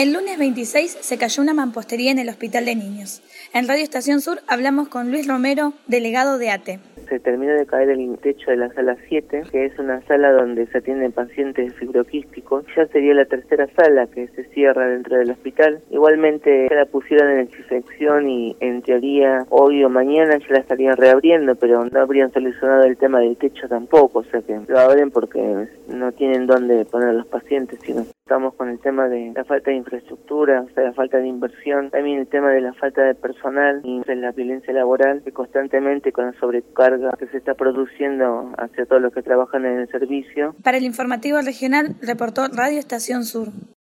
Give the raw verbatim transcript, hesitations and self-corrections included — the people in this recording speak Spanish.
El lunes veintiséis se cayó una mampostería en el Hospital de Niños. En Radio Estación Sur hablamos con Luis Romero, delegado de A T E. Se terminó de caer el techo de la sala siete, que es una sala donde se atienden pacientes fibroquísticos. Ya sería la tercera sala que se cierra dentro del hospital. Igualmente ya la pusieron en desinfección y en teoría hoy o mañana ya la estarían reabriendo, pero no habrían solucionado el tema del techo tampoco, o sea que lo abren porque no tienen dónde poner a los pacientes, sino estamos con el tema de la falta de infraestructura, o sea, la falta de inversión, también el tema de la falta de personal y de la violencia laboral, que constantemente con la sobrecarga que se está produciendo hacia todos los que trabajan en el servicio. Para el informativo regional reportó Radio Estación Sur.